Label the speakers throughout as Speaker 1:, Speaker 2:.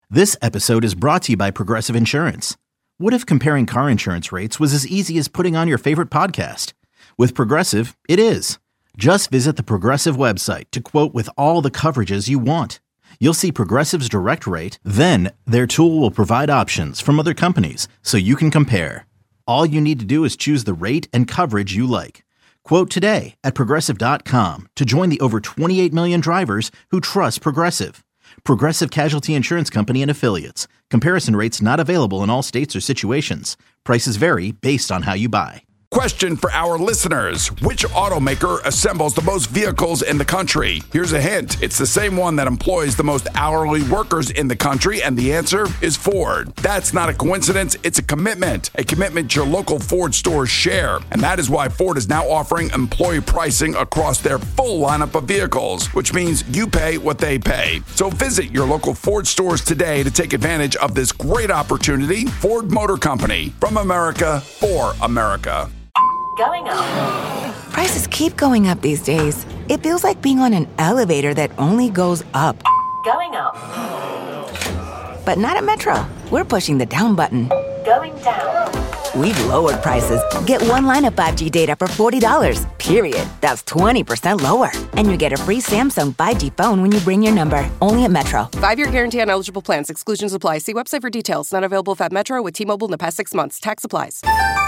Speaker 1: This episode is brought to you by Progressive Insurance. What if comparing car insurance rates was as easy as putting on your favorite podcast? With Progressive, it is. Just visit the Progressive website to quote with all the coverages you want. You'll see Progressive's direct rate, then their tool will provide options from other companies so you can compare. All you need to do is choose the rate and coverage you like. Quote today at Progressive.com to join the over 28 million drivers who trust Progressive. Progressive Casualty Insurance Company and Affiliates. Comparison rates not available in all states or situations. Prices vary based on how you buy.
Speaker 2: Question for our listeners. Which automaker assembles the most vehicles in the country? Here's a hint. It's the same one that employs the most hourly workers in the country, and the answer is Ford. That's not a coincidence. It's a commitment your local Ford stores share. And that is why Ford is now offering employee pricing across their full lineup of vehicles, which means you pay what they pay. So visit your local Ford stores today to take advantage of this great opportunity. Ford Motor Company, from America for America.
Speaker 3: Going up.
Speaker 4: Prices keep going up these days. It feels like being on an elevator that only goes up.
Speaker 3: Going up.
Speaker 4: But not at Metro. We're pushing the down button.
Speaker 3: Going down.
Speaker 4: We've lowered prices. Get one line of 5G data for $40, period. That's 20% lower. And you get a free Samsung 5G phone when you bring your number. Only at Metro.
Speaker 5: 5-year guarantee on eligible plans. Exclusions apply. See website for details. Not available at Metro with T-Mobile in the past 6 months. Tax applies.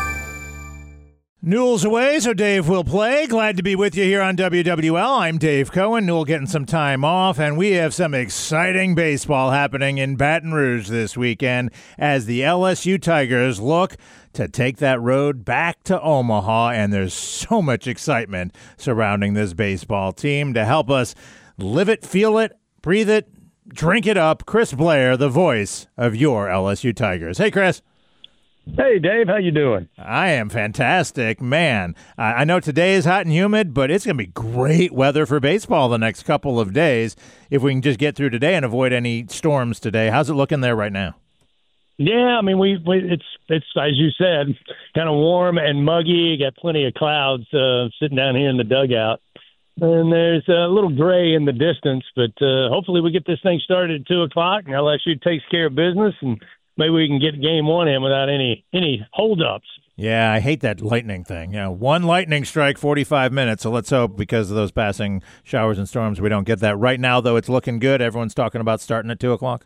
Speaker 6: Newell's away, so Dave will play. Glad to be with you here on WWL. I'm Dave Cohen. Newell getting some time off, and we have some exciting baseball happening in Baton Rouge this weekend as the LSU Tigers look to take that road back to Omaha, and there's so much excitement surrounding this baseball team. To help us live it, feel it, breathe it, drink it up, Chris Blair, the voice of your LSU Tigers. Hey, Chris.
Speaker 7: Hey, Dave, how you doing?
Speaker 6: I am fantastic, man. I know today is hot and humid, but it's going to be great weather for baseball the next couple of days if we can just get through today and avoid any storms today. How's it looking there right now?
Speaker 7: Yeah, I mean, it's as you said, kind of warm and muggy. Got plenty of clouds sitting down here in the dugout. And there's a little gray in the distance, but hopefully we get this thing started at 2 o'clock and LSU takes care of business, and maybe we can get game one in without any holdups.
Speaker 6: Yeah, I hate that lightning thing. One lightning strike, 45 minutes. So let's hope because of those passing showers and storms we don't get that. Right now, though, it's looking good. Everyone's talking about starting at 2 o'clock.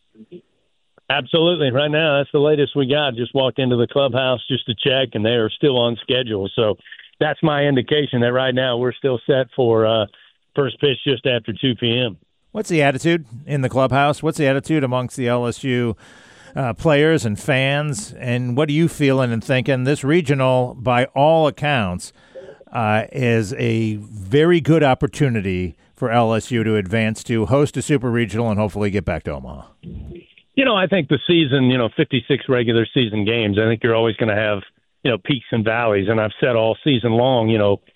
Speaker 7: Absolutely. Right now, that's the latest we got. Just walked into the clubhouse just to check, and they are still on schedule. So that's my indication that right now we're still set for first pitch just after 2 p.m.
Speaker 6: What's the attitude in the clubhouse? What's the attitude amongst the LSU players and fans, and what are you feeling and thinking? This regional, by all accounts, is a very good opportunity for LSU to advance to host a super regional and hopefully get back to Omaha.
Speaker 7: I think the season, 56 regular season games, I think you're always going to have, peaks and valleys. And I've said all season long,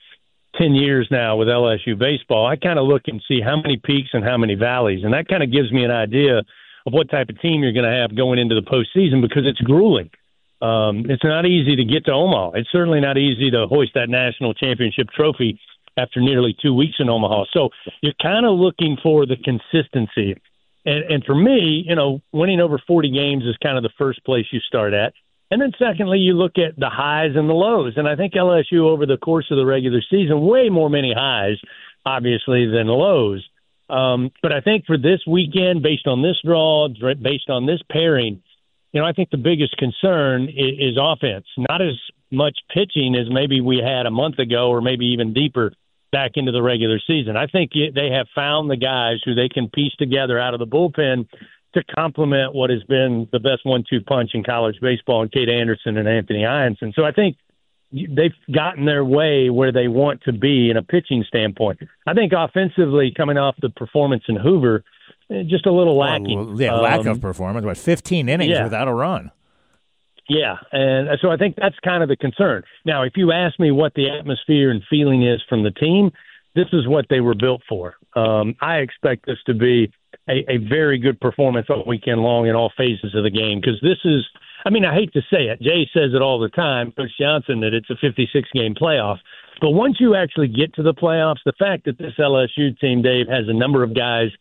Speaker 7: 10 years now with LSU baseball, I kind of look and see how many peaks and how many valleys. And that kind of gives me an idea of what type of team you're going to have going into the postseason, because it's grueling. It's not easy to get to Omaha. It's certainly not easy to hoist that national championship trophy after nearly 2 weeks in Omaha. So you're kind of looking for the consistency. And for me, winning over 40 games is kind of the first place you start at. And then secondly, you look at the highs and the lows. And I think LSU over the course of the regular season, way more many highs, obviously, than lows. But I think for this weekend, based on this draw, based on this pairing, I think the biggest concern is offense. Not as much pitching as maybe we had a month ago or maybe even deeper back into the regular season. I think they have found the guys who they can piece together out of the bullpen to complement what has been the best 1-2 punch in college baseball in Cade Anderson and Anthony Ianson. So I think they've gotten their way where they want to be in a pitching standpoint. I think offensively, coming off the performance in Hoover, just a little lacking.
Speaker 6: Lack of performance. 15 innings without a run.
Speaker 7: Yeah, and so I think that's kind of the concern. Now, if you ask me what the atmosphere and feeling is from the team, this is what they were built for. I expect this to be a very good performance all weekend long in all phases of the game, because this is, I hate to say it, Jay says it all the time, Coach Johnson, that it's a 56-game playoff. But once you actually get to the playoffs, the fact that this LSU team, Dave, has a number of guys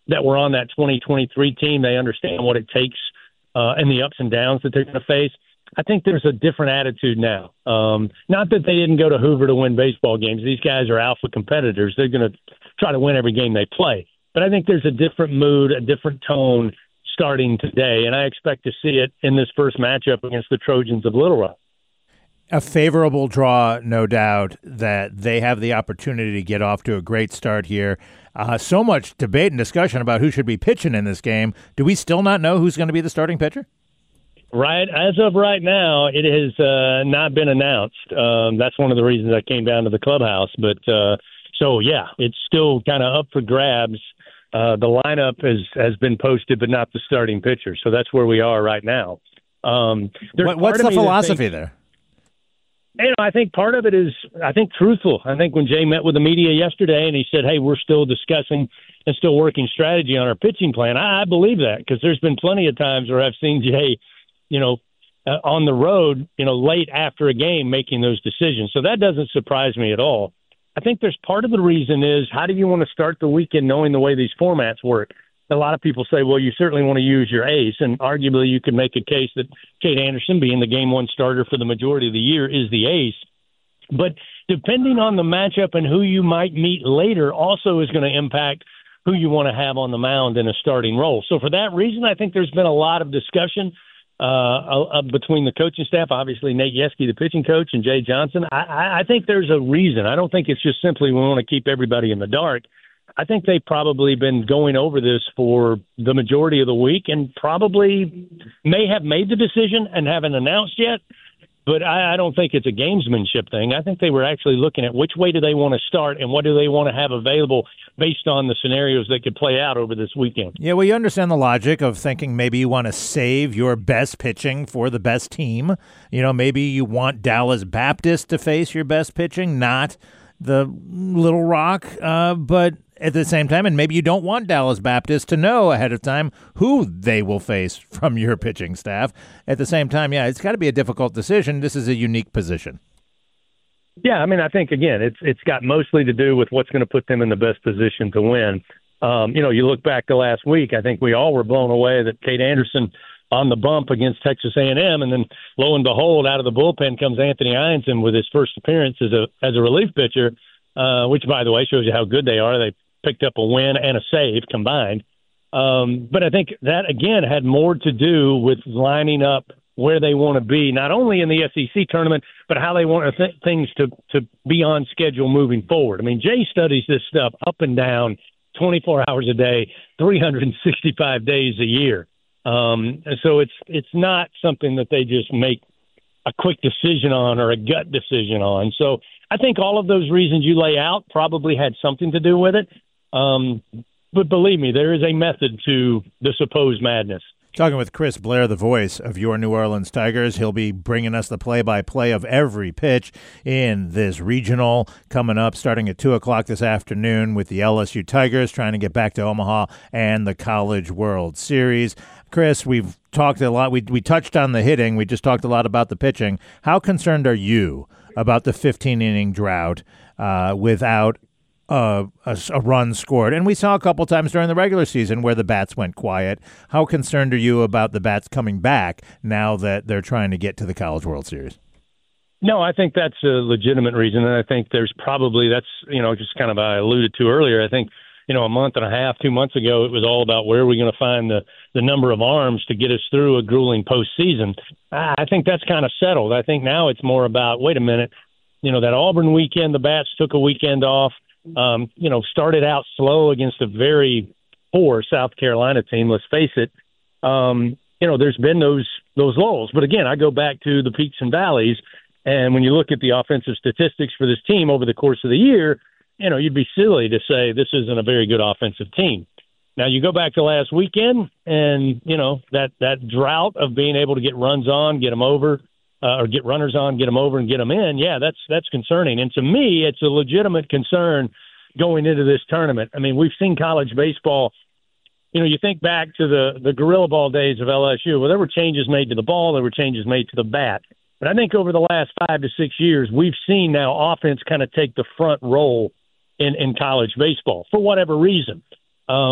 Speaker 7: that were on that 2023 team. They understand what it takes and the ups and downs that they're going to face. I think there's a different attitude now. Not that they didn't go to Hoover to win baseball games. These guys are alpha competitors. They're going to try to win every game they play. But I think there's a different mood, a different tone starting today, and I expect to see it in this first matchup against the Trojans of Little Rock.
Speaker 6: A favorable draw, no doubt, that they have the opportunity to get off to a great start here. So much debate and discussion about who should be pitching in this game. Do we still not know who's going to be the starting pitcher?
Speaker 7: Right. As of right now, it has not been announced. That's one of the reasons I came down to the clubhouse. But so, yeah, it's still kind of up for grabs. The lineup has been posted, but not the starting pitcher. So that's where we are right now.
Speaker 6: What's the philosophy there?
Speaker 7: I think part of it is, truthful. I think when Jay met with the media yesterday and he said, hey, we're still discussing and still working strategy on our pitching plan, I believe that, because there's been plenty of times where I've seen Jay, on the road, late after a game making those decisions. So that doesn't surprise me at all. I think there's part of the reason is, how do you want to start the weekend knowing the way these formats work? A lot of people say, well, you certainly want to use your ace, and arguably you could make a case that Cade Anderson, being the game one starter for the majority of the year, is the ace. But depending on the matchup and who you might meet later also is going to impact who you want to have on the mound in a starting role. So for that reason, I think there's been a lot of discussion between the coaching staff, obviously Nate Yeske, the pitching coach, and Jay Johnson. I think there's a reason. I don't think it's just simply we want to keep everybody in the dark. I think they've probably been going over this for the majority of the week and probably may have made the decision and haven't announced yet. But I don't think it's a gamesmanship thing. I think they were actually looking at which way do they want to start and what do they want to have available based on the scenarios that could play out over this weekend.
Speaker 6: Yeah, well, you understand the logic of thinking maybe you want to save your best pitching for the best team. Maybe you want Dallas Baptist to face your best pitching, not the Little Rock, but at the same time, and maybe you don't want Dallas Baptist to know ahead of time who they will face from your pitching staff. At the same time, yeah, it's got to be a difficult decision. This is a unique position.
Speaker 7: Yeah, I think, again, it's got mostly to do with what's going to put them in the best position to win. You look back to last week, I think we all were blown away that Cade Anderson on the bump against Texas A&M, and then lo and behold, out of the bullpen comes Anthony Ianson with his first appearance as a relief pitcher, which, by the way, shows you how good they are. They picked up a win and a save combined. But I think that, again, had more to do with lining up where they want to be, not only in the SEC tournament, but how they want things to be on schedule moving forward. Jay studies this stuff up and down, 24 hours a day, 365 days a year. So it's not something that they just make a quick decision on or a gut decision on. So I think all of those reasons you lay out probably had something to do with it. But believe me, there is a method to the supposed madness.
Speaker 6: Talking with Chris Blair, the voice of your New Orleans Tigers. He'll be bringing us the play-by-play of every pitch in this regional coming up starting at 2 o'clock this afternoon with the LSU Tigers trying to get back to Omaha and the College World Series. Chris, we've talked a lot. We touched on the hitting. We just talked a lot about the pitching. How concerned are you about the 15-inning drought without a run scored? And we saw a couple times during the regular season where the bats went quiet. How concerned are you about the bats coming back now that they're trying to get to the College World Series?
Speaker 7: No, I think that's a legitimate reason, and I think there's probably just kind of I alluded to earlier. I think a month and a half, 2 months ago, it was all about where are we going to find the number of arms to get us through a grueling postseason. I think that's kind of settled. I think now it's more about, wait a minute, that Auburn weekend, the bats took a weekend off. Started out slow against a very poor South Carolina team. Let's face it. There's been those lulls, but again, I go back to the peaks and valleys. And when you look at the offensive statistics for this team over the course of the year, you'd be silly to say this isn't a very good offensive team. Now you go back to last weekend, and that drought of being able to get runs on, get them over. Or get runners on, get them over, and get them in. Yeah, that's concerning. And to me, it's a legitimate concern going into this tournament. We've seen college baseball. You think back to the Gorilla Ball days of LSU. Well, there were changes made to the ball. There were changes made to the bat. But I think over the last 5 to 6 years, we've seen now offense kind of take the front role in college baseball for whatever reason.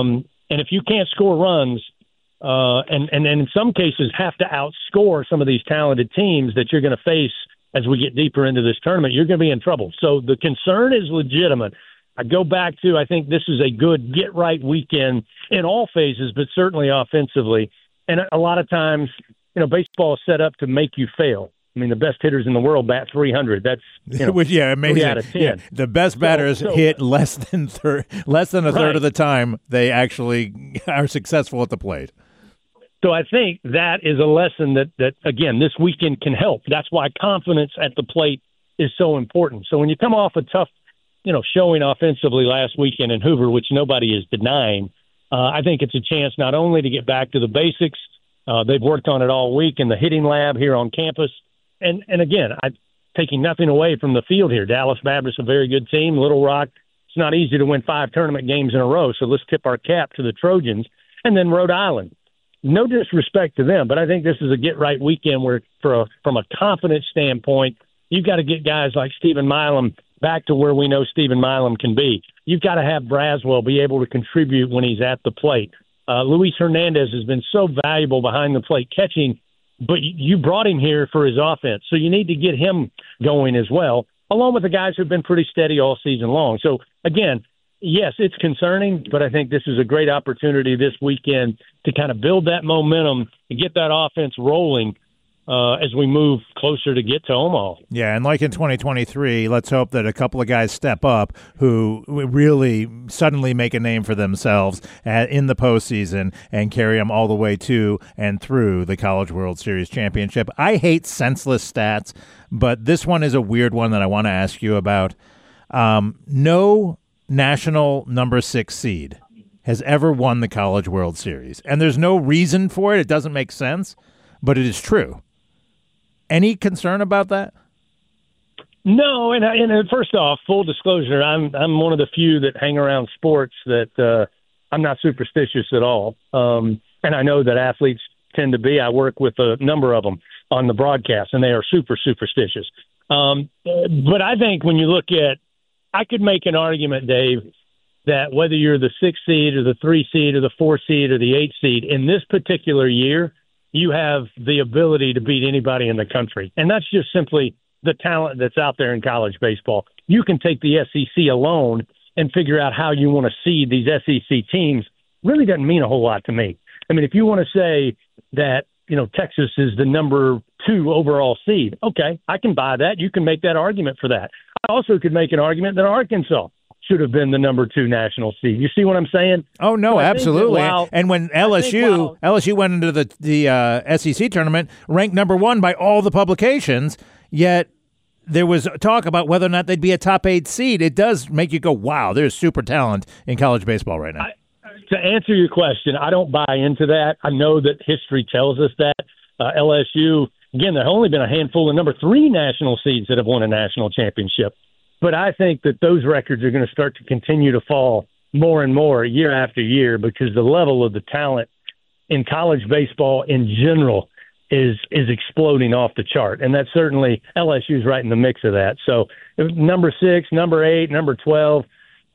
Speaker 7: And if you can't score runs, and in some cases have to outscore some of these talented teams that you're going to face as we get deeper into this tournament, you're going to be in trouble. So the concern is legitimate. I go back to, I think this is a good get-right weekend in all phases, but certainly offensively. And a lot of times, baseball is set up to make you fail. I mean, the best hitters in the world bat 300. That's
Speaker 6: amazing.
Speaker 7: 3 out of 10.
Speaker 6: Yeah, the best batters hit less than a third of the time they actually are successful at the plate.
Speaker 7: So I think that is a lesson that again, this weekend can help. That's why confidence at the plate is so important. So when you come off a tough, showing offensively last weekend in Hoover, which nobody is denying, I think it's a chance not only to get back to the basics. They've worked on it all week in the hitting lab here on campus. And again, I'm taking nothing away from the field here. Dallas Baptist, a very good team. Little Rock, it's not easy to win 5 tournament games in a row, so let's tip our cap to the Trojans. And then Rhode Island. No disrespect to them, but I think this is a get-right weekend where, from a confidence standpoint, you've got to get guys like Stephen Milam back to where we know Stephen Milam can be. You've got to have Braswell be able to contribute when he's at the plate. Luis Hernandez has been so valuable behind the plate catching, but you brought him here for his offense, so you need to get him going as well, along with the guys who've been pretty steady all season long. So, again, yes, it's concerning, but I think this is a great opportunity this weekend to kind of build that momentum and get that offense rolling as we move closer to get to Omaha.
Speaker 6: Yeah, and like in 2023, let's hope that a couple of guys step up who really suddenly make a name for themselves in the postseason and carry them all the way to and through the College World Series championship. I hate senseless stats, but this one is a weird one that I want to ask you about. No national number 6 seed has ever won the College World Series, and there's no reason for it. It doesn't make sense, but it is true. Any concern about that?
Speaker 7: No, and first off, full disclosure, I'm one of the few that hang around sports that I'm not superstitious at all. And I know that athletes tend to be. I work with a number of them on the broadcast, and they are super superstitious. But I think when you look at, I could make an argument, Dave, that whether you're the 6 seed or the 3 seed or the 4 seed or the 8 seed, in this particular year, you have the ability to beat anybody in the country. And that's just simply the talent that's out there in college baseball. You can take the SEC alone and figure out how you want to seed these SEC teams. Really doesn't mean a whole lot to me. I mean, if you want to say that, Texas is the number 2 overall seed, okay, I can buy that. You can make that argument for that. I also could make an argument that Arkansas should have been the number 2 national seed. You see what I'm saying?
Speaker 6: Oh, no, absolutely. And when LSU went into the SEC tournament, ranked number 1 by all the publications, yet there was talk about whether or not they'd be a top 8 seed. It does make you go, wow, there's super talent in college baseball right now.
Speaker 7: To answer your question, I don't buy into that. I know that history tells us that. LSU, again, there have only been a handful of number 3 national seeds that have won a national championship. But I think that those records are going to start to continue to fall more and more year after year because the level of the talent in college baseball in general is exploding off the chart. And that's certainly LSU's right in the mix of that. So number 6, number 8, number 12,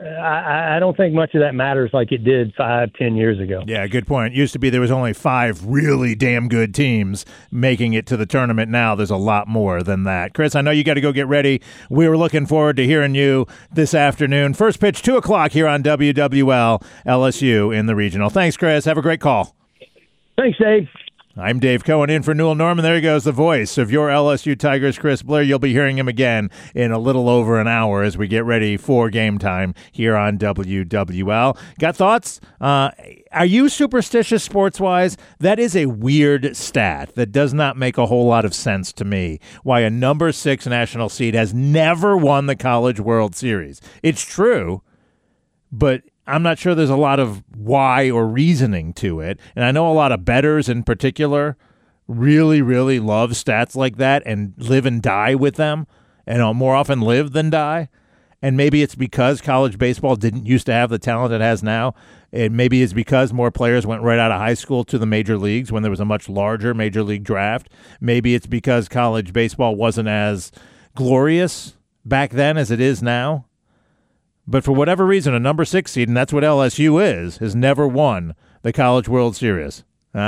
Speaker 7: I don't think much of that matters like it did 5-10 years ago.
Speaker 6: Yeah, good point. It used to be there was only 5 really damn good teams making it to the tournament. Now there's a lot more than that. Chris, I know you got to go get ready. We were looking forward to hearing you this afternoon. First pitch, 2 o'clock here on WWL, LSU in the regional. Thanks, Chris. Have a great call.
Speaker 7: Thanks, Dave.
Speaker 6: I'm Dave Cohen in for Newell Norman. There he goes, the voice of your LSU Tigers, Chris Blair. You'll be hearing him again in a little over an hour as we get ready for game time here on WWL. Got thoughts? Are you superstitious sports-wise? That is a weird stat that does not make a whole lot of sense to me, why a number 6 national seed has never won the College World Series. It's true, but I'm not sure there's a lot of why or reasoning to it. And I know a lot of bettors in particular really, really love stats like that and live and die with them, and more often live than die. And maybe it's because college baseball didn't used to have the talent it has now. And maybe it's because more players went right out of high school to the major leagues when there was a much larger major league draft. Maybe it's because college baseball wasn't as glorious back then as it is now. But for whatever reason, a number 6 seed, and that's what LSU is, has never won the College World Series.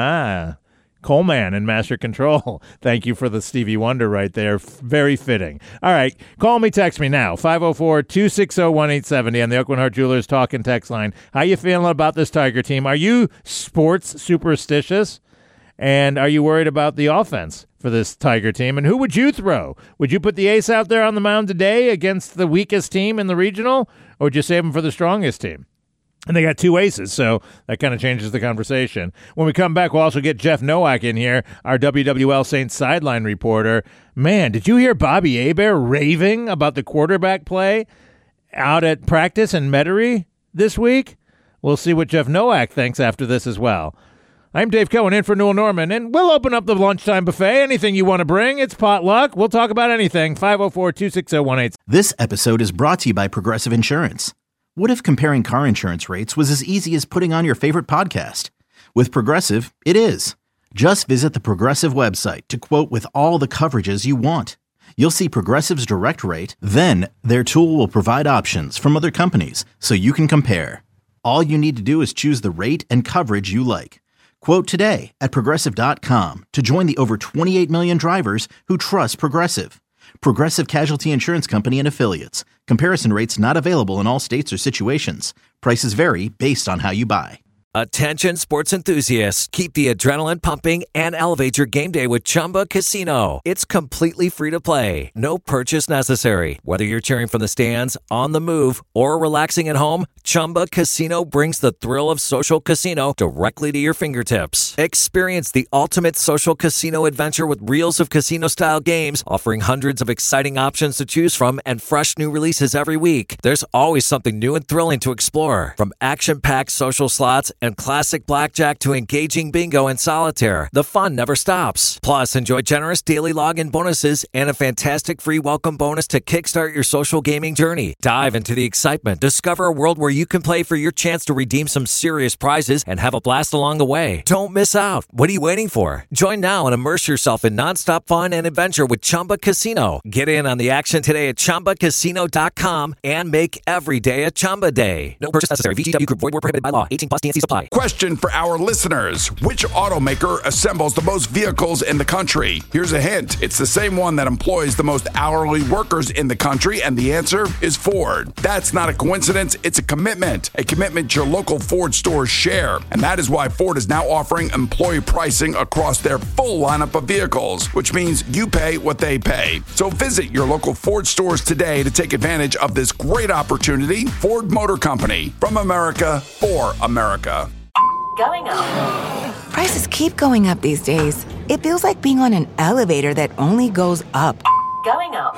Speaker 6: Coleman in Master Control. Thank you for the Stevie Wonder right there. Very fitting. All right, call me, text me now, 504-260-1870 on the Oakland Heart Jewelers talk and text line. How you feeling about this Tiger team? Are you sports superstitious? And are you worried about the offense for this Tiger team? And who would you throw? Would you put the ace out there on the mound today against the weakest team in the regional, or would you save him for the strongest team? And they got 2 aces, so that kind of changes the conversation. When we come back, we'll also get Jeff Nowak in here, our WWL Saints sideline reporter. Man, did you hear Bobby Hebert raving about the quarterback play out at practice in Metairie this week? We'll see what Jeff Nowak thinks after this as well. I'm Dave Cohen in for Newell Norman, and we'll open up the lunchtime buffet. Anything you want to bring, it's potluck. We'll talk about anything. 504-260-1870.
Speaker 1: This episode is brought to you by Progressive Insurance. What if comparing car insurance rates was as easy as putting on your favorite podcast? With Progressive, it is. Just visit the Progressive website to quote with all the coverages you want. You'll see Progressive's direct rate, then their tool will provide options from other companies so you can compare. All you need to do is choose the rate and coverage you like. Quote today at Progressive.com to join the over 28 million drivers who trust Progressive. Progressive Casualty Insurance Company and Affiliates. Comparison rates not available in all states or situations. Prices vary based on how you buy.
Speaker 8: Attention sports enthusiasts, keep the adrenaline pumping and elevate your game day with Chumba Casino. It's completely free to play. No purchase necessary. Whether you're cheering from the stands, on the move, or relaxing at home, Chumba Casino brings the thrill of social casino directly to your fingertips. Experience the ultimate social casino adventure with reels of casino-style games, offering hundreds of exciting options to choose from and fresh new releases every week. There's always something new and thrilling to explore. From action-packed social slots and classic blackjack to engaging bingo and solitaire, the fun never stops. Plus, enjoy generous daily login bonuses and a fantastic free welcome bonus to kickstart your social gaming journey. Dive into the excitement. Discover a world where you can play for your chance to redeem some serious prizes and have a blast along the way. Don't miss out. What are you waiting for? Join now and immerse yourself in nonstop fun and adventure with Chumba Casino. Get in on the action today at ChumbaCasino.com and make every day a Chumba day. No purchase necessary. VGW Group. Void where prohibited by law. 18+ TNC supply.
Speaker 2: Question for our listeners. Which automaker assembles the most vehicles in the country? Here's a hint. It's the same one that employs the most hourly workers in the country, and the answer is Ford. That's not a coincidence. It's a commitment your local Ford stores share. And that is why Ford is now offering employee pricing across their full lineup of vehicles, which means you pay what they pay. So visit your local Ford stores today to take advantage of this great opportunity. Ford Motor Company, from America for America.
Speaker 3: Going up.
Speaker 4: Prices keep going up these days. It feels like being on an elevator that only goes up.
Speaker 3: Going up.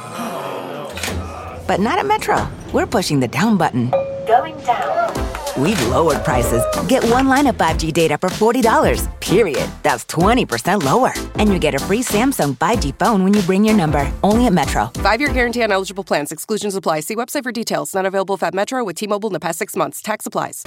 Speaker 4: But not at Metro. We're pushing the down button.
Speaker 3: Going down.
Speaker 4: We've lowered prices. Get one line of 5G data for $40, period. That's 20% lower. And you get a free Samsung 5G phone when you bring your number. Only at Metro.
Speaker 5: 5-year guarantee on eligible plans. Exclusions apply. See website for details. Not available at Metro with T-Mobile in the past 6 months. Tax applies.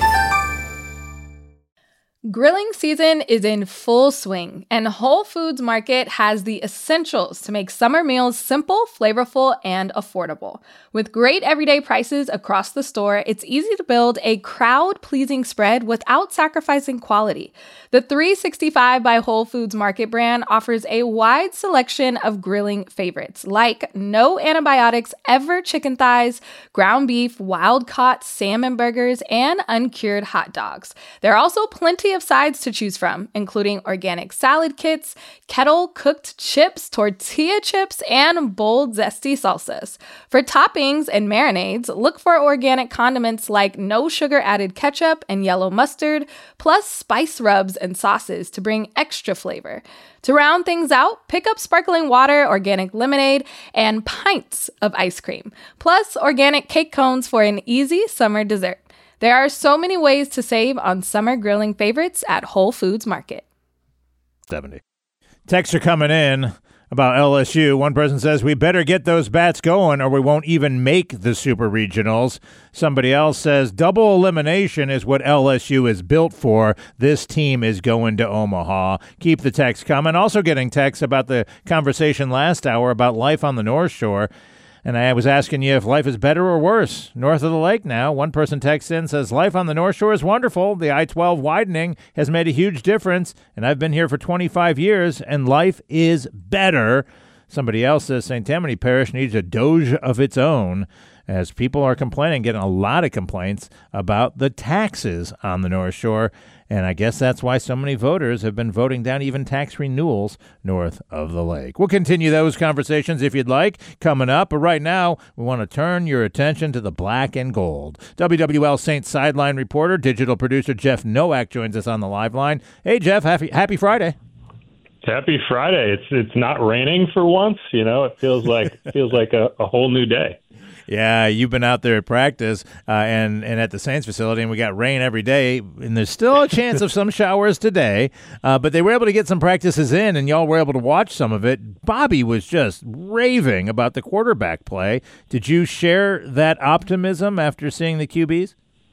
Speaker 9: Grilling season is in full swing, and Whole Foods Market has the essentials to make summer meals simple, flavorful, and affordable. With great everyday prices across the store, it's easy to build a crowd-pleasing spread without sacrificing quality. The 365 by Whole Foods Market brand offers a wide selection of grilling favorites, like no antibiotics ever chicken thighs, ground beef, wild-caught salmon burgers, and uncured hot dogs. There are also plenty of sides to choose from, including organic salad kits, kettle-cooked chips, tortilla chips, and bold, zesty salsas. For toppings and marinades, look for organic condiments like no sugar-added ketchup and yellow mustard, plus spice rubs and sauces to bring extra flavor. To round things out, pick up sparkling water, organic lemonade, and pints of ice cream, plus organic cake cones for an easy summer dessert. There are so many ways to save on summer grilling favorites at Whole Foods Market.
Speaker 6: 70. Texts are coming in about LSU. One person says, we better get those bats going or we won't even make the super regionals. Somebody else says, double elimination is what LSU is built for. This team is going to Omaha. Keep the texts coming. Also getting texts about the conversation last hour about life on the North Shore. And I was asking you if life is better or worse north of the lake now. One person texts in, says, life on the North Shore is wonderful. The I-12 widening has made a huge difference, and I've been here for 25 years, and life is better. Somebody else says St. Tammany Parish needs a Doge of its own, as people are complaining, getting a lot of complaints about the taxes on the North Shore. And I guess that's why so many voters have been voting down even tax renewals north of the lake. We'll continue those conversations if you'd like coming up. But right now, we want to turn your attention to the black and gold. WWL Saints sideline reporter, digital producer Jeff Nowak joins us on the live line. Hey, Jeff, happy Friday.
Speaker 10: Happy Friday. It's not raining for once. You know, it feels like a whole new day.
Speaker 6: Yeah, you've been out there at practice and at the Saints facility, and we got rain every day, and there's still a chance of some showers today, but they were able to get some practices in, and y'all were able to watch some of it. Bobby was just raving about the quarterback play. Did you share that optimism after seeing the QBs?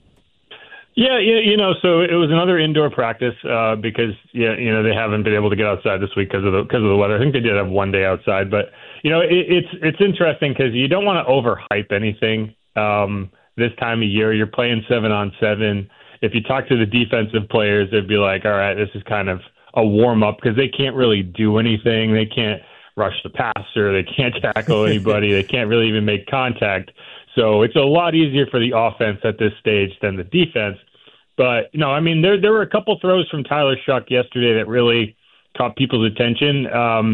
Speaker 10: Yeah, you know, so it was another indoor practice because they haven't been able to get outside this week because of the weather. I think they did have one day outside, but you know, it's interesting because you don't want to overhype anything this time of year. You're playing 7-on-7. If you talk to the defensive players, they'd be like, all right, this is kind of a warm up because they can't really do anything. They can't rush the passer. They can't tackle anybody. They can't really even make contact. So it's a lot easier for the offense at this stage than the defense. But, you know, I mean, there were a couple throws from Tyler Shuck yesterday that really caught people's attention.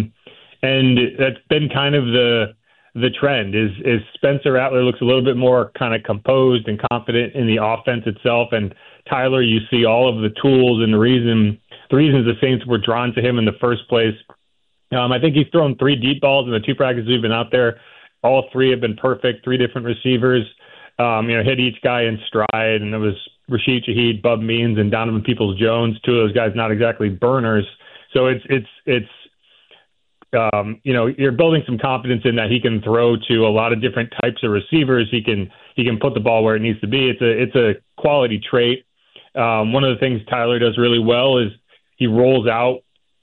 Speaker 10: And that's been kind of the trend is Spencer Rattler looks a little bit more kind of composed and confident in the offense itself. And Tyler, you see all of the tools and the reasons the Saints were drawn to him in the first place. I think he's thrown 3 deep balls in the 2 practices we've been out there. All 3 have been perfect, 3 different receivers, hit each guy in stride. And it was Rashid Shaheed, Bub Means, and Donovan Peoples-Jones, 2 of those guys not exactly burners. So you're building some confidence in that he can throw to a lot of different types of receivers. He can put the ball where it needs to be. It's a quality trait. One of the things Tyler does really well is he can roll out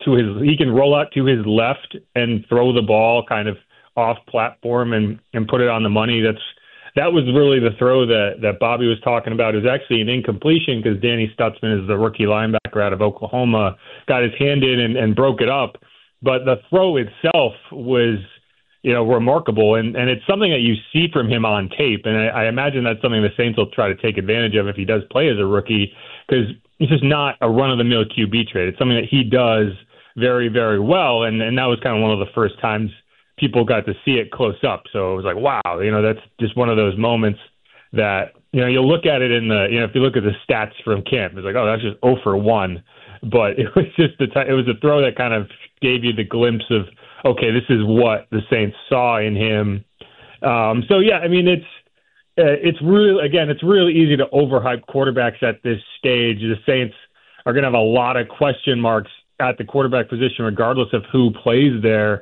Speaker 10: to his left and throw the ball kind of off platform and put it on the money. That was really the throw that Bobby was talking about. It was actually an incompletion because Danny Stutzman is the rookie linebacker out of Oklahoma, got his hand in and broke it up. But the throw itself was, remarkable. And it's something that you see from him on tape. And I imagine that's something the Saints will try to take advantage of if he does play as a rookie, because it's just not a run-of-the-mill QB trade. It's something that he does very, very well. And that was kind of one of the first times people got to see it close up. So it was like, wow, that's just one of those moments that, you'll look at it in the, if you look at the stats from camp, it's like, oh, that's just 0 for 1. But it was just it was a throw that kind of gave you the glimpse of, okay, this is what the Saints saw in him. So yeah, I mean, it's really easy to overhype quarterbacks at this stage. The Saints are going to have a lot of question marks at the quarterback position, regardless of who plays there.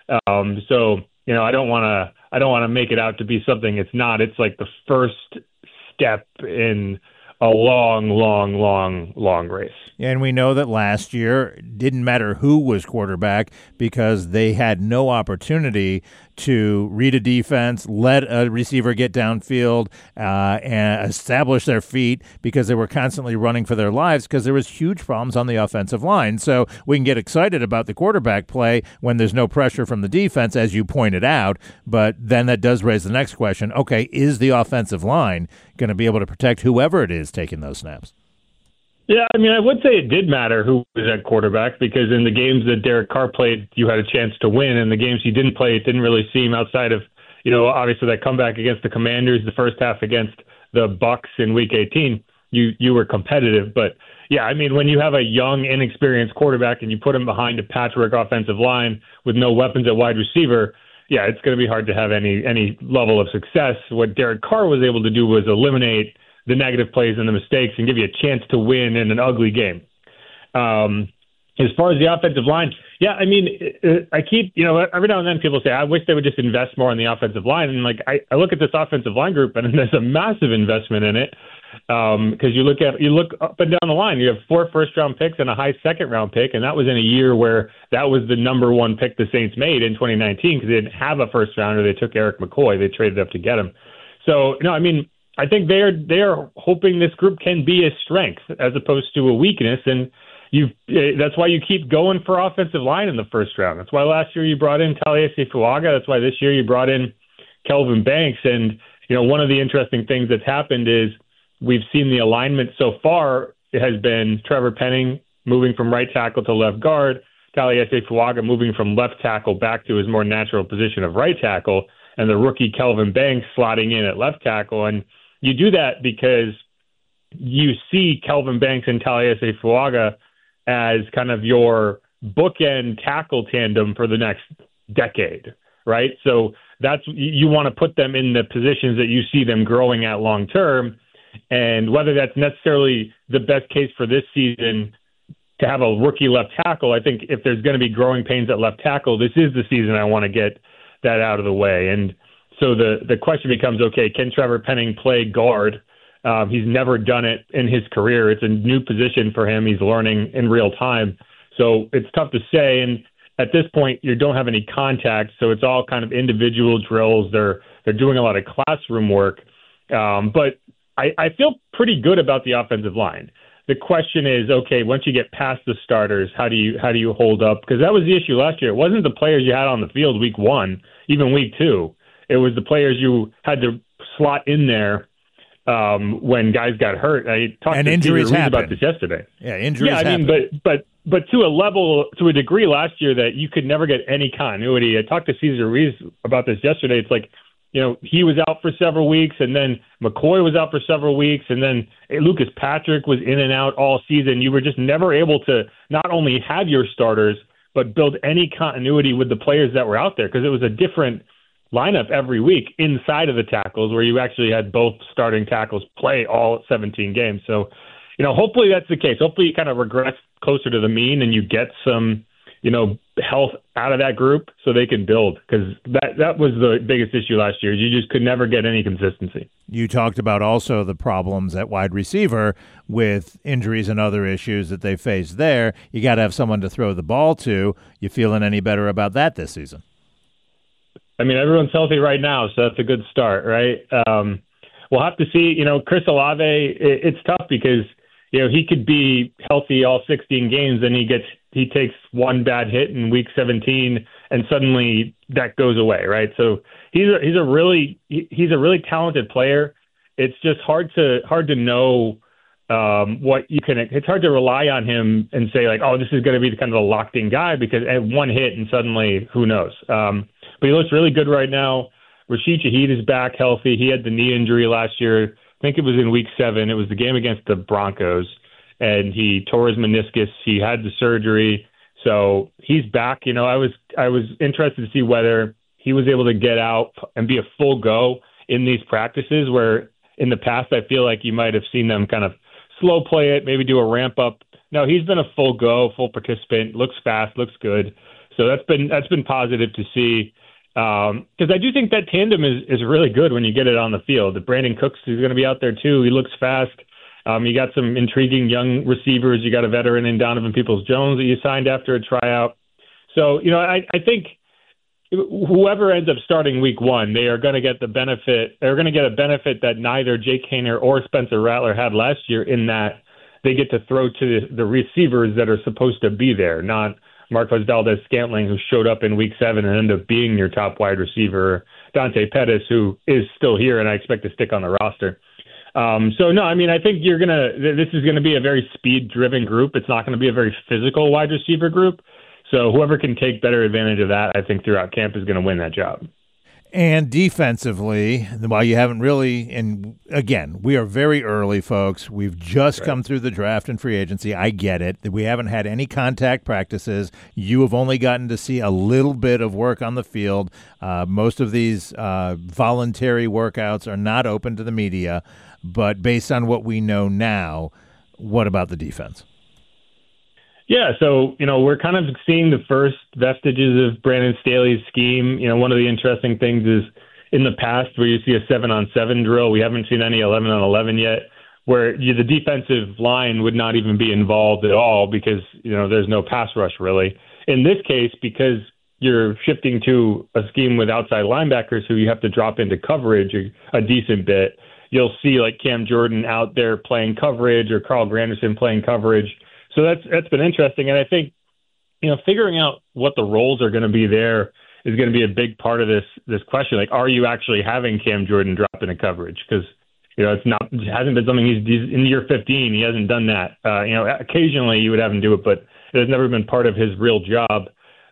Speaker 10: So I don't want to make it out to be something it's not. It's like the first step in a long, long, long, long race.
Speaker 6: And we know that last year it didn't matter who was quarterback because they had no opportunity to read a defense, let a receiver get downfield, and establish their feet because they were constantly running for their lives because there was huge problems on the offensive line. So we can get excited about the quarterback play when there's no pressure from the defense, as you pointed out, but then that does raise the next question. Okay, is the offensive line going to be able to protect whoever it is taking those snaps?
Speaker 10: Yeah, I mean, I would say it did matter who was at quarterback because in the games that Derek Carr played, you had a chance to win. In the games he didn't play, it didn't really seem outside of, obviously that comeback against the Commanders, the first half against the Bucs in Week 18, you were competitive. But, yeah, I mean, when you have a young, inexperienced quarterback and you put him behind a patchwork offensive line with no weapons at wide receiver, yeah, it's going to be hard to have any level of success. What Derek Carr was able to do was eliminate the negative plays and the mistakes and give you a chance to win in an ugly game. As far as the offensive line, yeah, I mean, I keep, every now and then people say, I wish they would just invest more on the offensive line. And like, I look at this offensive line group and there's a massive investment in it. Because you look up and down the line, you have 4 first-round picks and a high second-round pick, and that was in a year where that was the number one pick the Saints made in 2019 because they didn't have a first-rounder. They took Eric McCoy. They traded up to get him. So, I mean, I think they are hoping this group can be a strength as opposed to a weakness, and that's why you keep going for offensive line in the first round. That's why last year you brought in Taliesin Fuaga. That's why this year you brought in Kelvin Banks. And, one of the interesting things that's happened is we've seen the alignment so far. It has been Trevor Penning moving from right tackle to left guard, Taliesin Fuaga moving from left tackle back to his more natural position of right tackle, and the rookie Kelvin Banks slotting in at left tackle. And you do that because you see Kelvin Banks and Taliesin Fuaga as kind of your bookend tackle tandem for the next decade, right? So you want to put them in the positions that you see them growing at long term. And whether that's necessarily the best case for this season to have a rookie left tackle, I think if there's going to be growing pains at left tackle, this is the season I want to get that out of the way. And so the question becomes, okay, can Trevor Penning play guard? He's never done it in his career. It's a new position for him. He's learning in real time. So it's tough to say. And at this point, you don't have any contact. So it's all kind of individual drills. They're doing a lot of classroom work. But I feel pretty good about the offensive line. The question is, okay, once you get past the starters, how do you hold up? Because that was the issue last year. It wasn't the players you had on the field week 1, even week 2. It was the players you had to slot in there when guys got hurt. I talked to
Speaker 6: injuries
Speaker 10: about this yesterday.
Speaker 6: Yeah, injuries happen.
Speaker 10: I mean, but to a degree last year that you could never get any continuity. I talked to Cesar Ruiz about this yesterday. It's like, he was out for several weeks, and then McCoy was out for several weeks, and then Lucas Patrick was in and out all season. You were just never able to not only have your starters, but build any continuity with the players that were out there, because it was a different lineup every week inside of the tackles where you actually had both starting tackles play all 17 games. So, hopefully that's the case. Hopefully you kind of regress closer to the mean and you get some, health out of that group so they can build, because that was the biggest issue last year. You just could never get any consistency.
Speaker 6: You talked about also the problems at wide receiver with injuries and other issues that they faced there. You got to have someone to throw the ball to. You feeling any better about that this season?
Speaker 10: I mean, everyone's healthy right now, so that's a good start, right? We'll have to see. Chris Olave, it's tough because, he could be healthy all 16 games, and he takes one bad hit in week 17, and suddenly that goes away, right? So he's a really talented player. It's just hard to know what you can. It's hard to rely on him and say like, oh, this is going to be kind of a locked in guy, because at one hit and suddenly who knows. But he looks really good right now. Rashid Shaheed is back healthy. He had the knee injury last year. I think it was in week 7. It was the game against the Broncos, and he tore his meniscus. He had the surgery, so he's back. I was interested to see whether he was able to get out and be a full go in these practices, where in the past I feel like you might have seen them kind of slow play it, maybe do a ramp up. No, he's been a full go, full participant, looks fast, looks good. So that's been positive to see. Because I do think that tandem is really good when you get it on the field. Brandon Cooks is going to be out there too. He looks fast. You got some intriguing young receivers. You got a veteran in Donovan Peoples-Jones that you signed after a tryout. So, I think whoever ends up starting week 1, they are going to get the benefit. They're going to get a benefit that neither Jake Haener or Spencer Rattler had last year, in that they get to throw to the receivers that are supposed to be there, not Marquez Valdes-Scantling, who showed up in week 7 and ended up being your top wide receiver, Dante Pettis, who is still here and I expect to stick on the roster. So, no, I mean, I think this is going to be a very speed-driven group. It's not going to be a very physical wide receiver group. So whoever can take better advantage of that, I think, throughout camp is going to win that job.
Speaker 6: And defensively, while you haven't really, and again, we are very early, folks. We've just come through the draft and free agency. I get it. We haven't had any contact practices. You have only gotten to see a little bit of work on the field. Most of these voluntary workouts are not open to the media. But based on what we know now, what about the defense?
Speaker 10: Yeah, so, we're kind of seeing the first vestiges of Brandon Staley's scheme. One of the interesting things is in the past where you see a 7-on-7 drill, we haven't seen any 11-on-11 yet, where the defensive line would not even be involved at all because, there's no pass rush really. In this case, because you're shifting to a scheme with outside linebackers who you have to drop into coverage a decent bit, you'll see like Cam Jordan out there playing coverage or Carl Granderson playing coverage. So that's been interesting. And I think, figuring out what the roles are going to be there is going to be a big part of this question. Like, are you actually having Cam Jordan drop into coverage? Because, it hasn't been something he's in year 15. He hasn't done that. Occasionally you would have him do it, but it has never been part of his real job.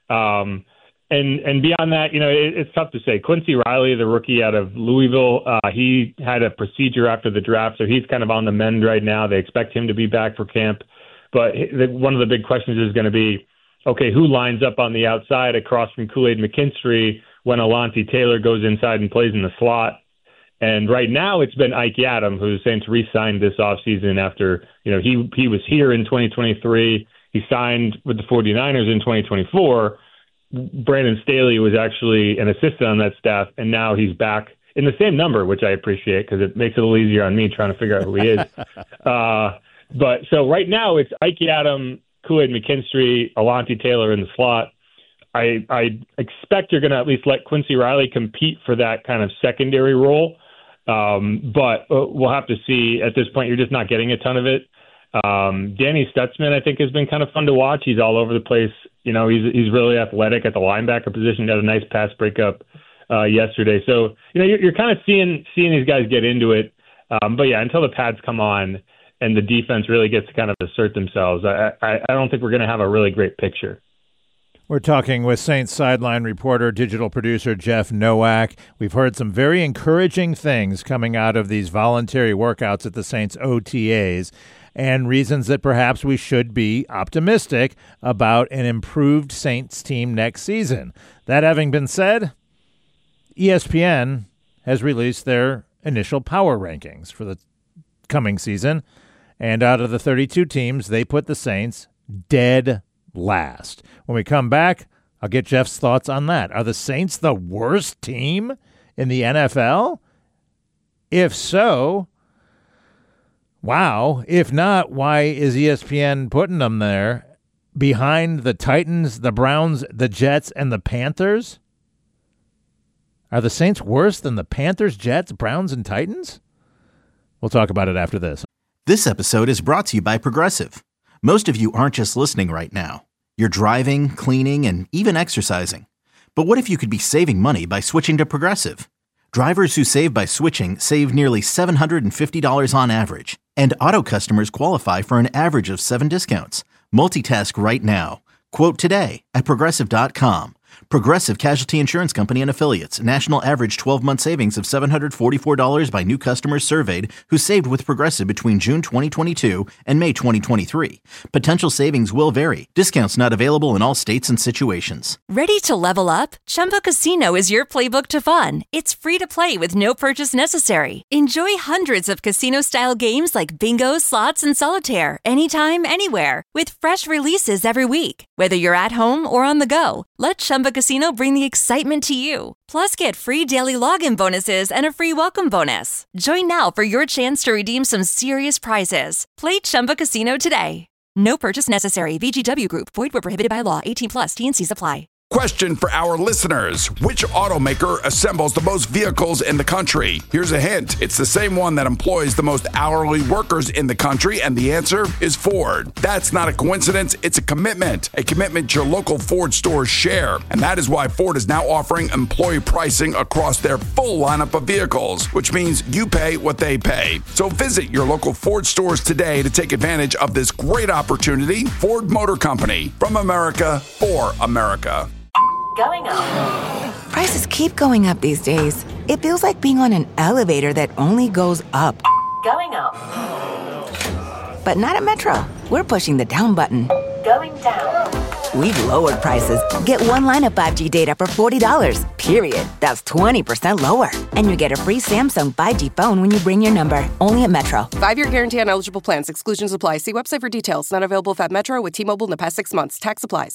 Speaker 10: And beyond that, it's tough to say. Quincy Riley, the rookie out of Louisville, he had a procedure after the draft, so he's kind of on the mend right now. They expect him to be back for camp. But one of the big questions is going to be, okay, who lines up on the outside across from Kool-Aid McKinstry when Alontae Taylor goes inside and plays in the slot? And right now it's been Ike Adam, who the Saints re-signed this offseason after, he was here in 2023. He signed with the 49ers in 2024. Brandon Staley was actually an assistant on that staff, and now he's back in the same number, which I appreciate because it makes it a little easier on me trying to figure out who he is. But so right now it's Ike Adam, Kool-Aid McKinstry, Alontae Taylor in the slot. I expect you're going to at least let Quincy Riley compete for that kind of secondary role. But we'll have to see. At this point, you're just not getting a ton of it. Danny Stutzman, I think, has been kind of fun to watch. He's all over the place. He's really athletic at the linebacker position. Got a nice pass breakup yesterday. So, you're kind of seeing these guys get into it. But yeah, until the pads come on and the defense really gets to kind of assert themselves, I don't think we're going to have a really great picture.
Speaker 6: We're talking with Saints sideline reporter, digital producer Jeff Nowak. We've heard some very encouraging things coming out of these voluntary workouts at the Saints OTAs, and reasons that perhaps we should be optimistic about an improved Saints team next season. That having been said, ESPN has released their initial power rankings for the coming season, and out of the 32 teams, they put the Saints dead last. When we come back, I'll get Jeff's thoughts on that. Are the Saints the worst team in the NFL? If so, wow. If not, why is ESPN putting them there behind the Titans, the Browns, the Jets, and the Panthers? Are the Saints worse than the Panthers, Jets, Browns, and Titans? We'll talk about it after this.
Speaker 1: This episode is brought to you by Progressive. Most of you aren't just listening right now. You're driving, cleaning, and even exercising. But what if you could be saving money by switching to Progressive? Drivers who save by switching save nearly $750 on average. And auto customers qualify for an average of 7 discounts. Multitask right now. Quote today at Progressive.com. Progressive Casualty Insurance Company and Affiliates. National average 12-month savings of $744 by new customers surveyed who saved with Progressive between June 2022 and May 2023. Potential savings will vary. Discounts not available in all states and situations.
Speaker 11: Ready to level up? Chumba Casino is your playbook to fun. It's free to play with no purchase necessary. Enjoy hundreds of casino-style games like bingo, slots, and solitaire anytime, anywhere with fresh releases every week. Whether you're at home or on the go, let Chumba Casino bring the excitement to you. Plus, get free daily login bonuses and a free welcome bonus. Join now for your chance to redeem some serious prizes. Play Chumba Casino today. No purchase necessary. VGW Group. Void where prohibited by law. 18+. T&Cs apply.
Speaker 2: Question for our listeners. Which automaker assembles the most vehicles in the country? Here's a hint. It's the same one that employs the most hourly workers in the country, and the answer is Ford. That's not a coincidence. It's a commitment your local Ford stores share. And that is why Ford is now offering employee pricing across their full lineup of vehicles, which means you pay what they pay. So visit your local Ford stores today to take advantage of this great opportunity. Ford Motor Company, from America, for America.
Speaker 3: Going up.
Speaker 4: Prices keep going up these days. It feels like being on an elevator that only goes up.
Speaker 3: Going up.
Speaker 4: But not at Metro. We're pushing the down button.
Speaker 3: Going down.
Speaker 4: We've lowered prices. Get one line of 5G data for $40, period. That's 20% lower. And you get a free Samsung 5G phone when you bring your number. Only at Metro.
Speaker 5: 5-year guarantee on eligible plans. Exclusions apply. See website for details. Not available at Metro with T-Mobile in the past 6 months. Tax applies.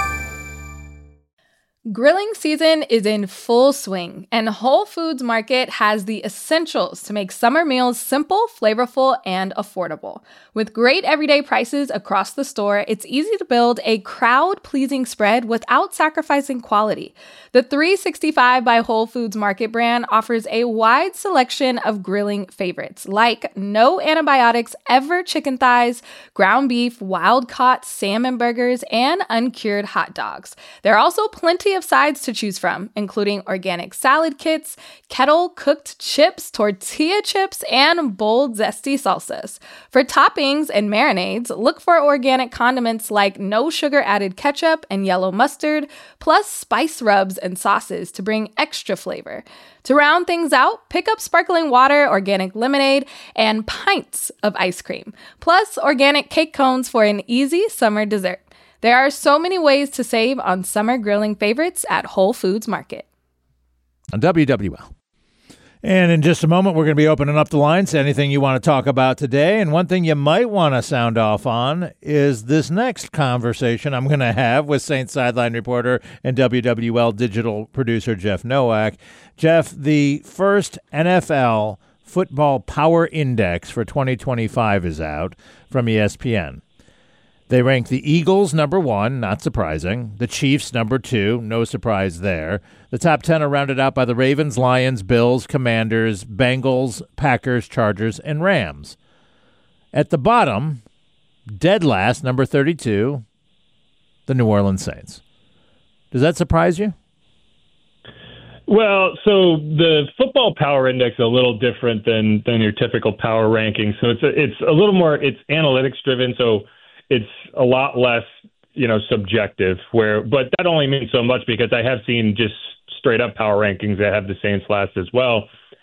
Speaker 9: Grilling season is in full swing, and Whole Foods Market has the essentials to make summer meals simple, flavorful, and affordable. With great everyday prices across the store, it's easy to build a crowd-pleasing spread without sacrificing quality. The 365 by Whole Foods Market brand offers a wide selection of grilling favorites, like no antibiotics ever chicken thighs, ground beef, wild-caught salmon burgers, and uncured hot dogs. There are also plenty of sides to choose from, including organic salad kits, kettle-cooked chips, tortilla chips, and bold, zesty salsas. For toppings and marinades, look for organic condiments like no sugar-added ketchup and yellow mustard, plus spice rubs and sauces to bring extra flavor. To round things out, pick up sparkling water, organic lemonade, and pints of ice cream, plus organic cake cones for an easy summer dessert. There are so many ways to save on summer grilling favorites at Whole Foods Market.
Speaker 6: On WWL. And in just a moment, we're going to be opening up the lines to anything you want to talk about today. And one thing you might want to sound off on is this next conversation I'm going to have with Saints sideline reporter and WWL digital producer Jeff Nowak. Jeff, the first NFL Football Power Index for 2025 is out from ESPN. They rank the Eagles number 1, not surprising. The Chiefs number 2, no surprise there. The top 10 are rounded out by the Ravens, Lions, Bills, Commanders, Bengals, Packers, Chargers, and Rams. At the bottom, dead last, number 32, the New Orleans Saints. Does that surprise you?
Speaker 10: Well, so the Football Power Index is a little different than your typical power ranking. So it's a little more, it's analytics driven. So it's a lot less, subjective. But that only means so much because I have seen just straight up power rankings that have the Saints last as well.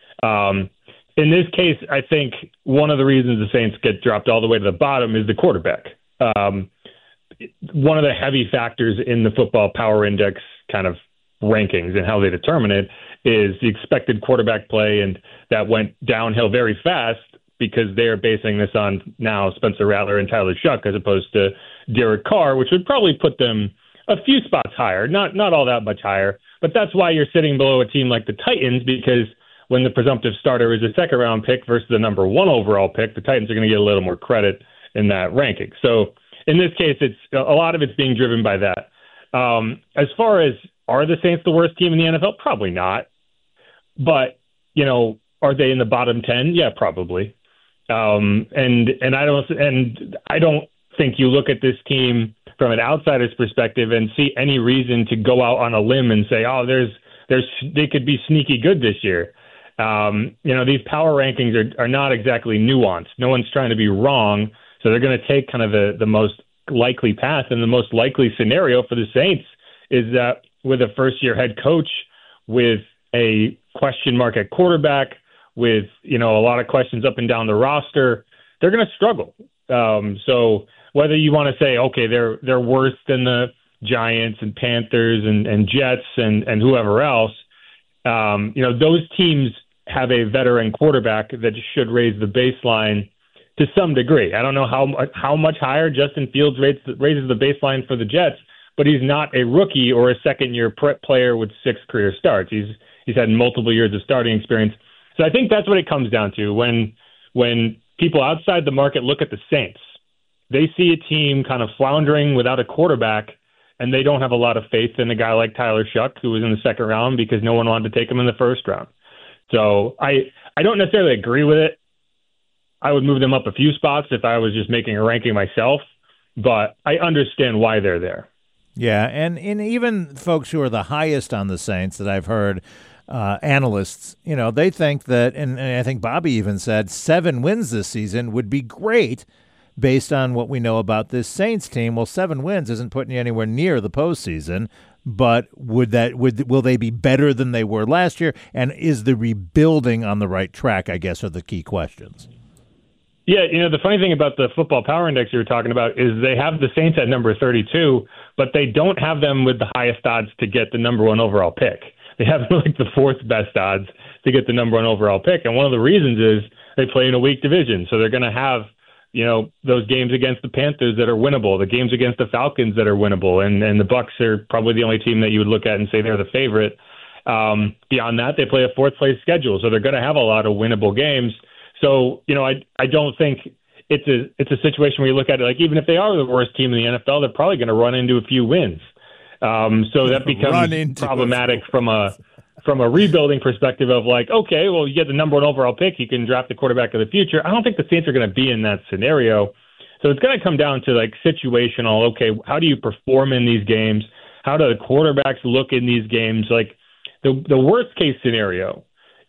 Speaker 10: In this case, I think one of the reasons the Saints get dropped all the way to the bottom is the quarterback. One of the heavy factors in the Football Power Index kind of rankings and how they determine it is the expected quarterback play, and that went downhill very fast because they're basing this on now Spencer Rattler and Tyler Shuck as opposed to Derek Carr, which would probably put them a few spots higher, not all that much higher. But that's why you're sitting below a team like the Titans, because when the presumptive starter is a second-round pick versus the number 1 overall pick, the Titans are going to get a little more credit in that ranking. So in this case, it's a lot of it's being driven by that. As far as are the Saints the worst team in the NFL? Probably not. But, are they in the bottom 10? Yeah, probably. And I don't think you look at this team from an outsider's perspective and see any reason to go out on a limb and say, they could be sneaky good this year. These power rankings are not exactly nuanced. No one's trying to be wrong. So they're going to take kind of the most likely path, and the most likely scenario for the Saints is that with a first-year head coach, with a question mark at quarterback, with a lot of questions up and down the roster, they're going to struggle. So whether you want to say, okay, they're worse than the Giants and Panthers and Jets and whoever else, those teams have a veteran quarterback that should raise the baseline to some degree. I don't know how much higher Justin Fields raises the baseline for the Jets, but he's not a rookie or a second-year player with 6 career starts. He's had multiple years of starting experience. So I think that's what it comes down to. When people outside the market look at the Saints, they see a team kind of floundering without a quarterback, and they don't have a lot of faith in a guy like Tyler Shuck, who was in the second round because no one wanted to take him in the first round. So I don't necessarily agree with it. I would move them up a few spots if I was just making a ranking myself, but I understand why they're there.
Speaker 6: Yeah, and even folks who are the highest on the Saints that I've heard, analysts, they think that, and I think Bobby even said 7 wins this season would be great based on what we know about this Saints team. Well, 7 wins isn't putting you anywhere near the postseason, but will they be better than they were last year? And is the rebuilding on the right track, I guess, are the key questions.
Speaker 10: Yeah, the funny thing about the football power index you were talking about is they have the Saints at number 32, but they don't have them with the highest odds to get the number 1 overall pick. They have like the 4th best odds to get the number 1 overall pick. And one of the reasons is they play in a weak division. So they're going to have, those games against the Panthers that are winnable, the games against the Falcons that are winnable. And the Bucs are probably the only team that you would look at and say they're the favorite. Beyond that, they play a 4th place schedule. So they're going to have a lot of winnable games. So, I don't think it's a situation where you look at it like even if they are the worst team in the NFL, they're probably going to run into a few wins. So that becomes problematic from a rebuilding perspective of like, okay, well, you get the number 1 overall pick, you can draft the quarterback of the future. I don't think the Saints are going to be in that scenario. So it's going to come down to like situational. Okay, how do you perform in these games? How do the quarterbacks look in these games? Like the worst case scenario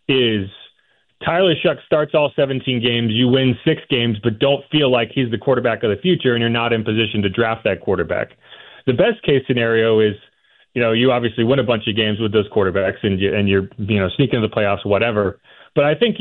Speaker 10: is Tyler Shuck starts all 17 games, you win 6 games, but don't feel like he's the quarterback of the future and you're not in position to draft that quarterback. The best case scenario is, you obviously win a bunch of games with those quarterbacks and you're sneaking into the playoffs, whatever. But I think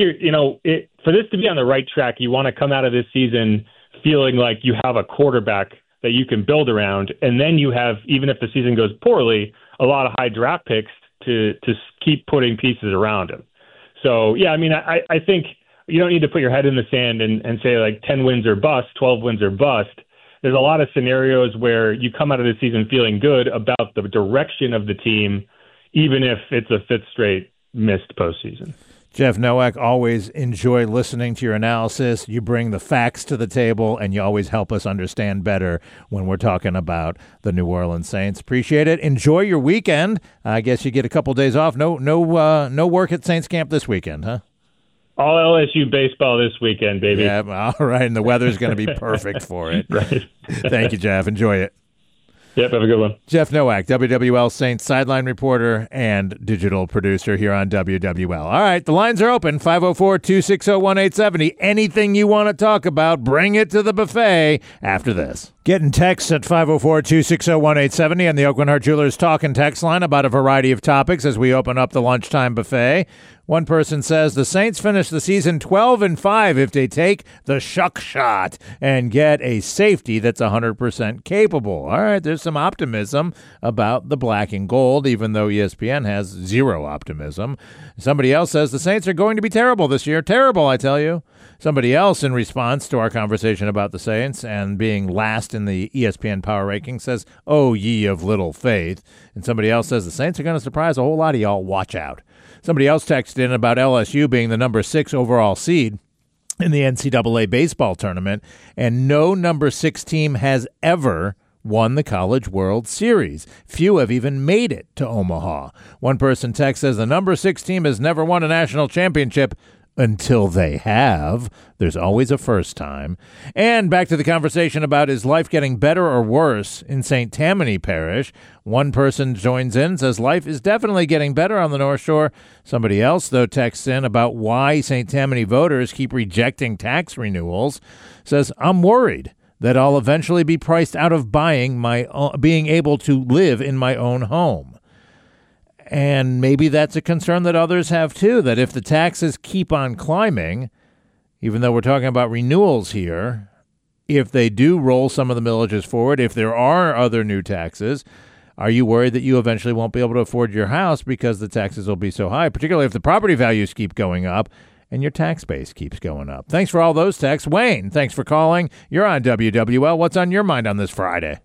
Speaker 10: for this to be on the right track, you want to come out of this season feeling like you have a quarterback that you can build around. And then you have, even if the season goes poorly, a lot of high draft picks to keep putting pieces around him. So, yeah, I think you don't need to put your head in the sand and say like 10 wins or bust, 12 wins or bust. There's a lot of scenarios where you come out of the season feeling good about the direction of the team, even if it's a 5th straight missed postseason.
Speaker 6: Jeff Nowak, always enjoy listening to your analysis. You bring the facts to the table, and you always help us understand better when we're talking about the New Orleans Saints. Appreciate it. Enjoy your weekend. I guess you get a couple days off. No work at Saints camp this weekend, huh?
Speaker 10: All LSU baseball this weekend, baby.
Speaker 6: Yeah, all right, and the weather's going to be perfect for it.
Speaker 10: Right.
Speaker 6: Thank you, Jeff. Enjoy it.
Speaker 10: Yep, have a good one.
Speaker 6: Jeff Nowak, WWL Saints sideline reporter and digital producer here on WWL. All right, the lines are open, 504-260-1870. Anything you want to talk about, bring it to the buffet after this. Getting texts at 504-260-1870 and the Oakland Heart Jewelers talking text line about a variety of topics as we open up the lunchtime buffet. One person says the Saints finish the season 12-5 if they take the shuck shot and get a safety that's 100% capable. All right, there's some optimism about the black and gold, even though ESPN has zero optimism. Somebody else says the Saints are going to be terrible this year. Terrible, I tell you. Somebody else, in response to our conversation about the Saints and being last in the ESPN power ranking, says, "Oh, ye of little faith." And somebody else says the Saints are going to surprise a whole lot of y'all. Watch out. Somebody else texted in about LSU being the number 6 overall seed in the NCAA baseball tournament, and no number 6 team has ever won the College World Series. Few have even made it to Omaha. One person text says the number 6 team has never won a national championship until they have. There's always a first time. And back to the conversation about is life getting better or worse in St. Tammany Parish. One person joins in and says life is definitely getting better on the North Shore. Somebody else, though, texts in about why St. Tammany voters keep rejecting tax renewals. Says, I'm worried that I'll eventually be priced out of being able to live in my own home. And maybe that's a concern that others have, too, that if the taxes keep on climbing, even though we're talking about renewals here, if they do roll some of the millages forward, if there are other new taxes, are you worried that you eventually won't be able to afford your house because the taxes will be so high, particularly if the property values keep going up and your tax base keeps going up? Thanks for all those texts. Wayne, thanks for calling. You're on WWL. What's on your mind on this Friday?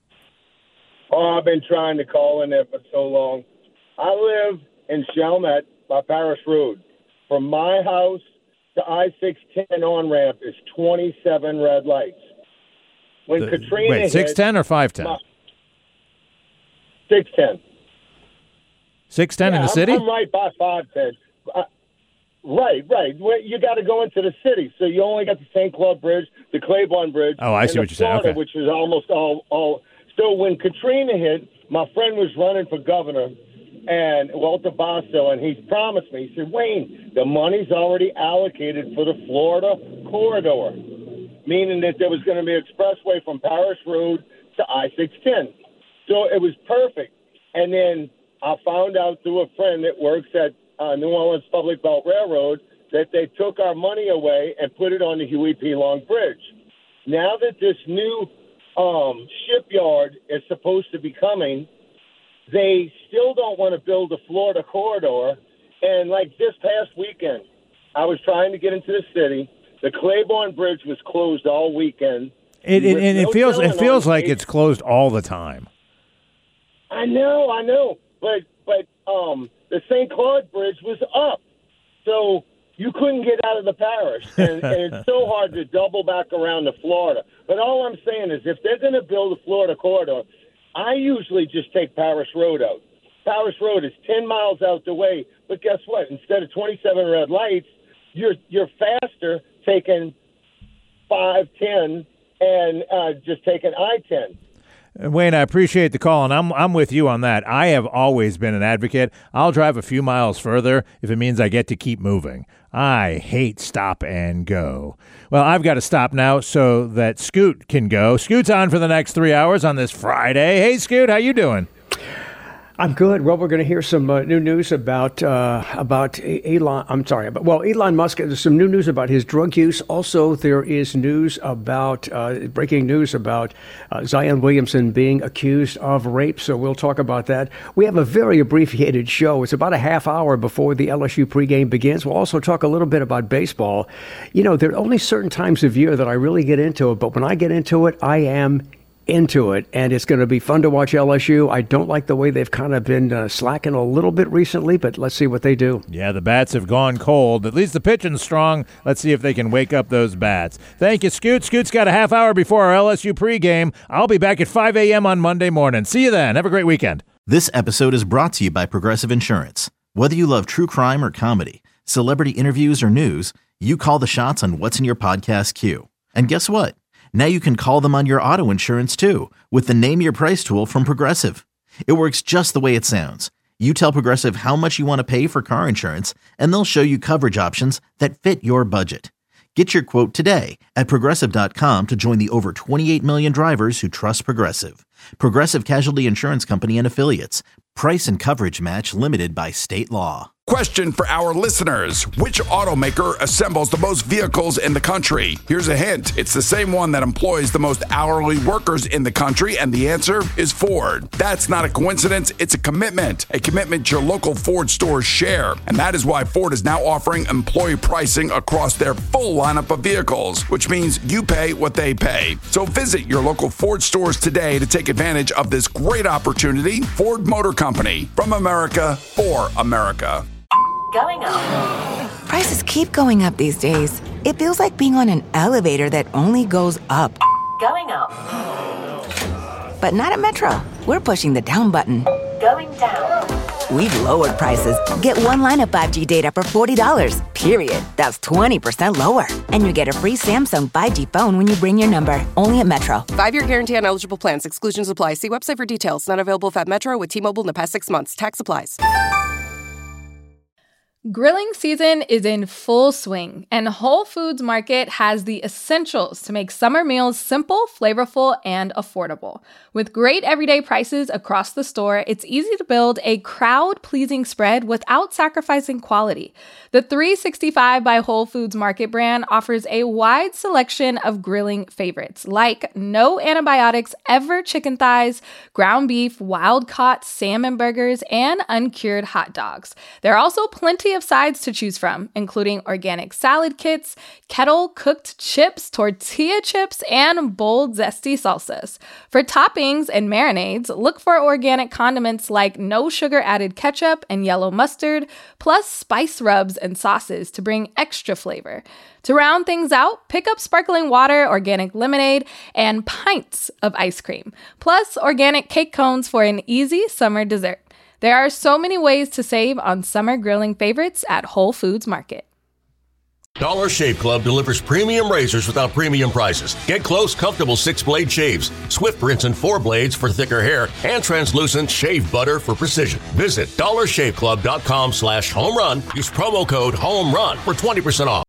Speaker 12: Oh, I've been trying to call in there for so long. I live in Chalmette by Parish Road. From my house to I-610 on-ramp is 27 red lights. When Katrina
Speaker 6: hit... Wait, 610 or 510?
Speaker 12: 610.
Speaker 6: 610 in the city?
Speaker 12: I'm right by 510. Right. You got to go into the city. So you only got the St. Claude Bridge, the Claiborne Bridge.
Speaker 6: Oh, I see what you're saying. Okay.
Speaker 12: Which is almost all. So when Katrina hit, my friend was running for governor, and Walter Basso, and he promised me, he said, Wayne, the money's already allocated for the Florida corridor, meaning that there was going to be an expressway from Parish Road to I-610. So it was perfect. And then I found out through a friend that works at New Orleans Public Belt Railroad that they took our money away and put it on the Huey P. Long Bridge. Now that this new shipyard is supposed to be coming, they still don't want to build the Florida corridor. And like this past weekend, I was trying to get into the city. The Claiborne Bridge was closed all weekend.
Speaker 6: It feels like it's closed all the time.
Speaker 12: I know. But the St. Claude Bridge was up. So you couldn't get out of the parish. And it's so hard to double back around to Florida. But all I'm saying is if they're going to build a Florida corridor, I usually just take Parish Road out. Parish Road is 10 miles out the way. But guess what? Instead of 27 red lights, you're faster taking 5, 10, and just taking I-10.
Speaker 6: Wayne, I appreciate the call, and I'm with you on that. I have always been an advocate. I'll drive a few miles further if it means I get to keep moving. I hate stop and go. Well, I've got to stop now so that Scoot can go. Scoot's on for the next 3 hours on this Friday. Hey, Scoot, how you doing?
Speaker 13: I'm good. Well, we're going to hear some new news about Elon. Elon Musk. There's some new news about his drug use. Also, there is news about breaking news about Zion Williamson being accused of rape. So we'll talk about that. We have a very abbreviated show. It's about a half hour before the LSU pregame begins. We'll also talk a little bit about baseball. You know, there are only certain times of year that I really get into it, but when I get into it, I am into it, and it's going to be fun to watch LSU. I don't like the way they've kind of been slacking a little bit recently, but let's see what they do.
Speaker 6: Yeah, the bats have gone cold. At least the pitching's strong. Let's see if they can wake up those bats. Thank you, Scoot. Scoot's got a half hour before our LSU pregame. I'll be back at 5 a.m. on Monday morning. See you then. Have a great weekend.
Speaker 1: This episode is brought to you by Progressive Insurance. Whether you love true crime or comedy, celebrity interviews or news, you call the shots on what's in your podcast queue. And guess what? Now you can call them on your auto insurance, too, with the Name Your Price tool from Progressive. It works just the way it sounds. You tell Progressive how much you want to pay for car insurance, and they'll show you coverage options that fit your budget. Get your quote today at Progressive.com to join the over 28 million drivers who trust Progressive. Progressive Casualty Insurance Company and Affiliates. Price and coverage match limited by state law.
Speaker 2: Question for our listeners. Which automaker assembles the most vehicles in the country? Here's a hint. It's the same one that employs the most hourly workers in the country, and the answer is Ford. That's not a coincidence. It's a commitment your local Ford stores share. And that is why Ford is now offering employee pricing across their full lineup of vehicles, which means you pay what they pay. So visit your local Ford stores today to take advantage of this great opportunity. Ford Motor Company, from America, for America.
Speaker 3: Going up.
Speaker 4: Prices keep going up these days. It feels like being on an elevator that only goes up.
Speaker 3: Going up.
Speaker 4: But not at Metro. We're pushing the down button.
Speaker 3: Going down.
Speaker 4: We've lowered prices. Get one line of 5G data for $40, period. That's 20% lower. And you get a free Samsung 5G phone when you bring your number. Only at Metro.
Speaker 5: 5-year guarantee on eligible plans. Exclusions apply. See website for details. Not available at Metro with T-Mobile in the past 6 months. Tax applies.
Speaker 9: Grilling season is in full swing, and Whole Foods Market has the essentials to make summer meals simple, flavorful, and affordable. With great everyday prices across the store, it's easy to build a crowd-pleasing spread without sacrificing quality. The 365 by Whole Foods Market brand offers a wide selection of grilling favorites, like no antibiotics ever chicken thighs, ground beef, wild-caught salmon burgers, and uncured hot dogs. There are also plenty of sides to choose from, including organic salad kits, kettle-cooked chips, tortilla chips, and bold, zesty salsas. For toppings and marinades, look for organic condiments like no sugar-added ketchup and yellow mustard, plus spice rubs and sauces to bring extra flavor. To round things out, pick up sparkling water, organic lemonade, and pints of ice cream, plus organic cake cones for an easy summer dessert. There are so many ways to save on summer grilling favorites at Whole Foods Market.
Speaker 14: Dollar Shave Club delivers premium razors without premium prices. Get close, comfortable 6-blade shaves, swift rinse and 4 blades for thicker hair, and translucent shave butter for precision. Visit dollarshaveclub.com/homerun. Use promo code HOMERUN for 20% off.